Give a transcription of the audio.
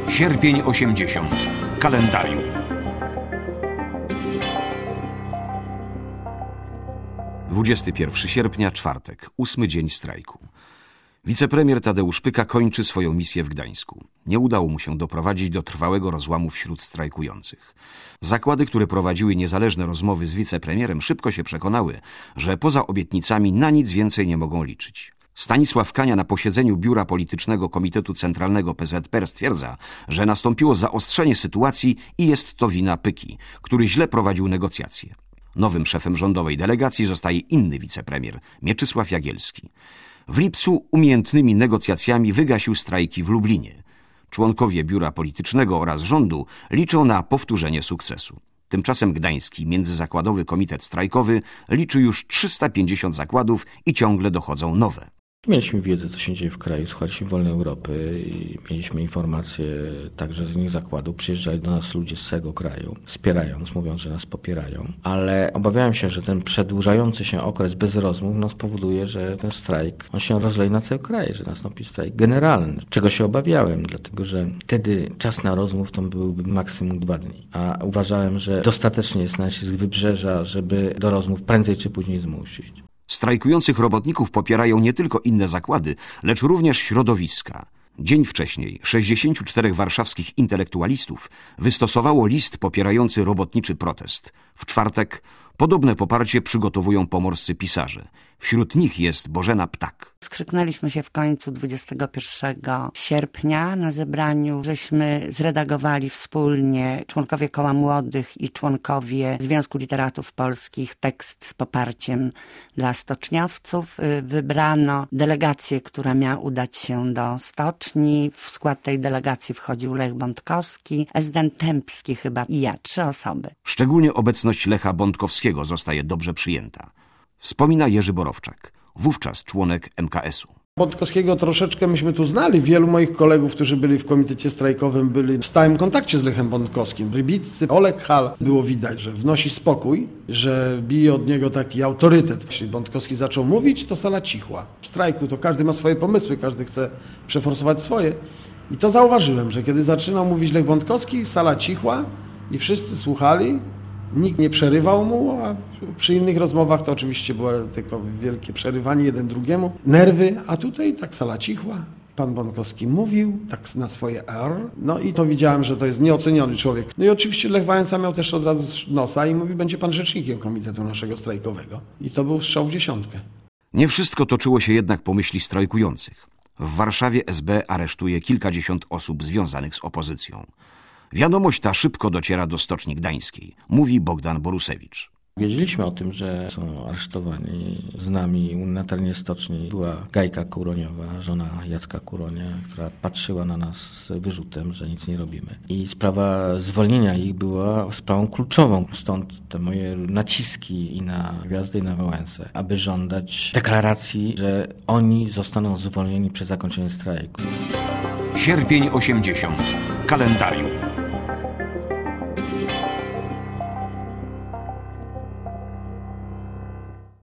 Sierpień 80. Kalendarium. (21 sierpnia, czwartek, 8 dzień strajku. Wicepremier Tadeusz Pyka kończy swoją misję w Gdańsku. Nie udało mu się doprowadzić do trwałego rozłamu wśród strajkujących. Zakłady, które prowadziły niezależne rozmowy z wicepremierem, szybko się przekonały, że poza obietnicami na nic więcej nie mogą liczyć. Stanisław Kania na posiedzeniu Biura Politycznego Komitetu Centralnego PZPR stwierdza, że nastąpiło zaostrzenie sytuacji i jest to wina Pyki, który źle prowadził negocjacje. Nowym szefem rządowej delegacji zostaje inny wicepremier, Mieczysław Jagielski. W lipcu umiejętnymi negocjacjami wygasił strajki w Lublinie. Członkowie Biura Politycznego oraz rządu liczą na powtórzenie sukcesu. Tymczasem Gdański Międzyzakładowy Komitet Strajkowy liczy już 350 zakładów i ciągle dochodzą nowe. Mieliśmy wiedzę, co się dzieje w kraju, słuchaliśmy Wolnej Europy i mieliśmy informacje także z innych zakładów. Przyjeżdżali do nas ludzie z całego kraju, wspierając, mówiąc, że nas popierają. Ale obawiałem się, że ten przedłużający się okres bez rozmów spowoduje, że ten strajk się rozleje na cały kraj, że nastąpi strajk generalny. Czego się obawiałem, dlatego że wtedy czas na rozmów to byłby maksimum 2 dni. A uważałem, że dostatecznie jest nacisk wybrzeża, żeby do rozmów prędzej czy później zmusić. Strajkujących robotników popierają nie tylko inne zakłady, lecz również środowiska. Dzień wcześniej 64 warszawskich intelektualistów wystosowało list popierający robotniczy protest. W czwartek podobne poparcie przygotowują pomorscy pisarze. Wśród nich jest Bożena Ptak. Skrzyknęliśmy się w końcu 21 sierpnia na zebraniu. Żeśmy zredagowali wspólnie, członkowie Koła Młodych i członkowie Związku Literatów Polskich, tekst z poparciem dla stoczniowców. Wybrano delegację, która miała udać się do stoczni. W skład tej delegacji wchodził Lech Bątkowski, Ezden Tempski chyba i ja, 3 osoby. Szczególnie obecność Lecha Bątkowskiego zostaje dobrze przyjęta. Wspomina Jerzy Borowczak, wówczas członek MKS-u. Bątkowskiego troszeczkę myśmy tu znali. Wielu moich kolegów, którzy byli w komitecie strajkowym, byli w stałym kontakcie z Lechem Bątkowskim. Rybiccy, Olek Hall. Było widać, że wnosi spokój, że bije od niego taki autorytet. Jeśli Bątkowski zaczął mówić, to sala cichła. W strajku to każdy ma swoje pomysły, każdy chce przeforsować swoje. I to zauważyłem, że kiedy zaczynał mówić Lech Bątkowski, sala cichła i wszyscy słuchali. Nikt nie przerywał mu, a przy innych rozmowach to oczywiście było tylko wielkie przerywanie jeden drugiemu. Nerwy, a tutaj tak sala cichła. Pan Bątkowski mówił, tak na swoje R. No i to widziałem, że to jest nieoceniony człowiek. No i oczywiście Lech Wałęsa miał też od razu nosa i mówi, będzie pan rzecznikiem komitetu naszego strajkowego. I to był strzał w 10. Nie wszystko toczyło się jednak po myśli strajkujących. W Warszawie SB aresztuje kilkadziesiąt osób związanych z opozycją. Wiadomość ta szybko dociera do Stoczni Gdańskiej, mówi Bogdan Borusewicz. Wiedzieliśmy o tym, że są aresztowani. Z nami na terenie stoczni była Gajka Kuroniowa, żona Jacka Kuronia, która patrzyła na nas z wyrzutem, że nic nie robimy. I sprawa zwolnienia ich była sprawą kluczową. Stąd te moje naciski i na Gwiazdę, i na Wałęsę, aby żądać deklaracji, że oni zostaną zwolnieni przed zakończeniem strajku. Sierpień 80. Kalendarium.